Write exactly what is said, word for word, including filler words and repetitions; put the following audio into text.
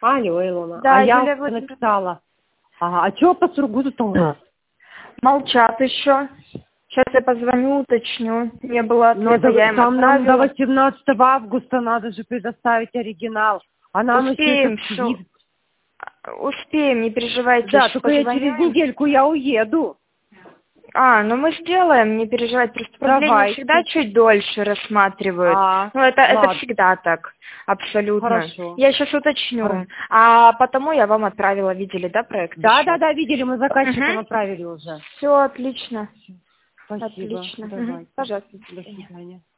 Алло, Илона. Да, а я Юлия Владимировна. написала. Ага, а что по Сургуту-то у нас? Молчат еще. Сейчас я позвоню, уточню. Не было ответа, Ну, я им там нам до отправила. восемнадцатого августа надо же предоставить оригинал. А нам Успеем, еще всё. этот... Успеем, не переживайте. Да, щас только я позвоню через им. недельку я уеду. А, ну мы сделаем, не переживайте. Просто продление Давайте. всегда чуть дольше рассматривают. А, ну, это, это ладно. всегда так. Абсолютно. Хорошо. Я сейчас уточню. Хорошо. А потому я вам отправила, видели, да, проект? Да, да, да, видели, мы заказчикам Угу. отправили уже. Все отлично. Спасибо. Отлично. Давайте. Угу. Пожалуйста. До свидания.